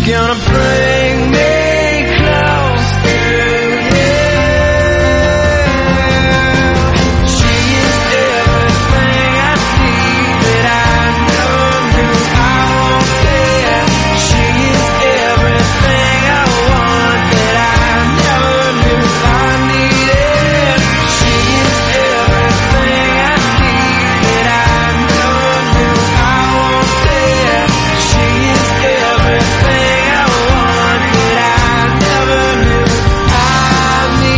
gonna bring me close to you. She is everything I see that I never knew I wanted. She is everything I want that I never knew I needed. She is everything I see that I never knew I wanted. She is everything I want that I never knew I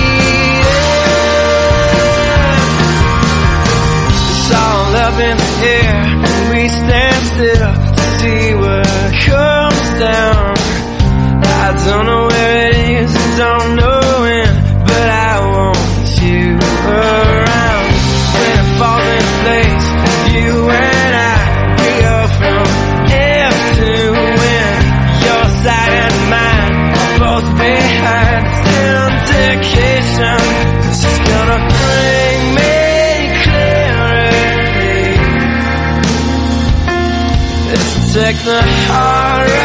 needed. It's all up in the air and we stand still to see what comes down. I don't know where it is, don't know when, but I want you around. When it falls in place, you and I, we go from F to win. Your side and mine are both behind. It's indication, 'cause it's gonna bring me clarity. It's take the heart